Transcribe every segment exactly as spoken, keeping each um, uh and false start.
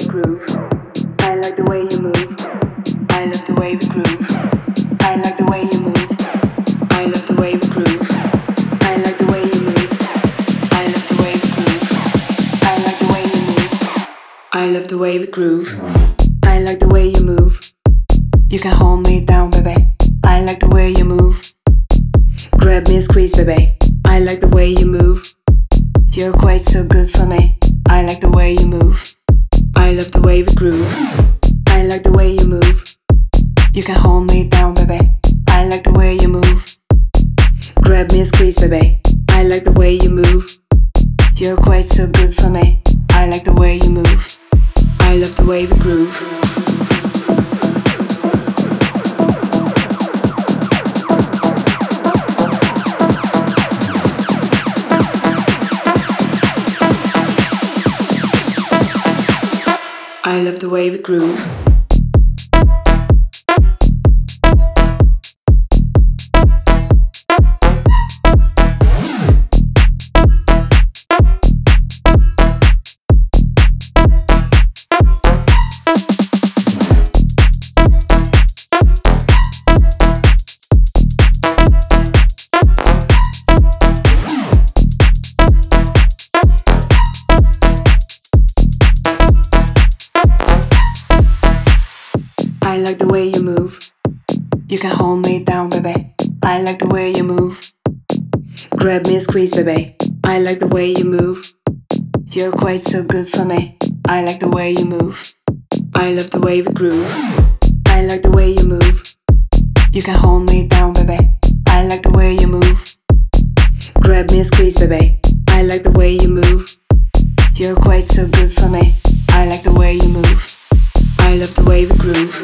the groove. I like the way you move. I love the way the groove. I like the way you move. I love the way the groove. I like the way you move. I love the way the groove. I like the way you move. I love the way the groove. I like the way you move. You can hold me down, baby. I like the way you move. Grab me and squeeze, baby. I like the way you move. You're quite so good for me. I like the way you move. I love the way we groove. I like the way you move. You can hold me down, baby. I like the way you move. Grab me and squeeze, baby. I like the way you move. You're quite so good for me. I like the way you move. I love the way we groove. I love the way we groove. I like the way you move. You can hold me down, baby. I like the way you move. Grab me and squeeze, baby. I like the way you move. You're quite so good for me. I like the way you move. I love the way we groove. I like the way you move. You can hold me down, baby. I like the way you move. Grab me and squeeze, baby. I like the way you move. You're quite so good for me. I like the way you move. I love the way we groove.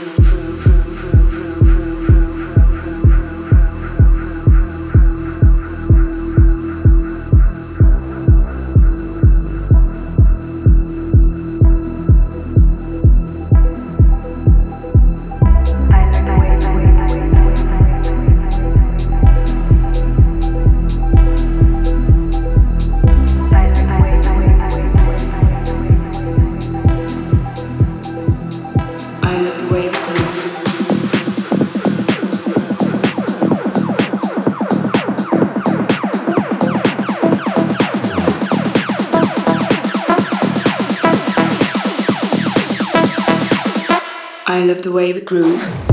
I love the way we groove.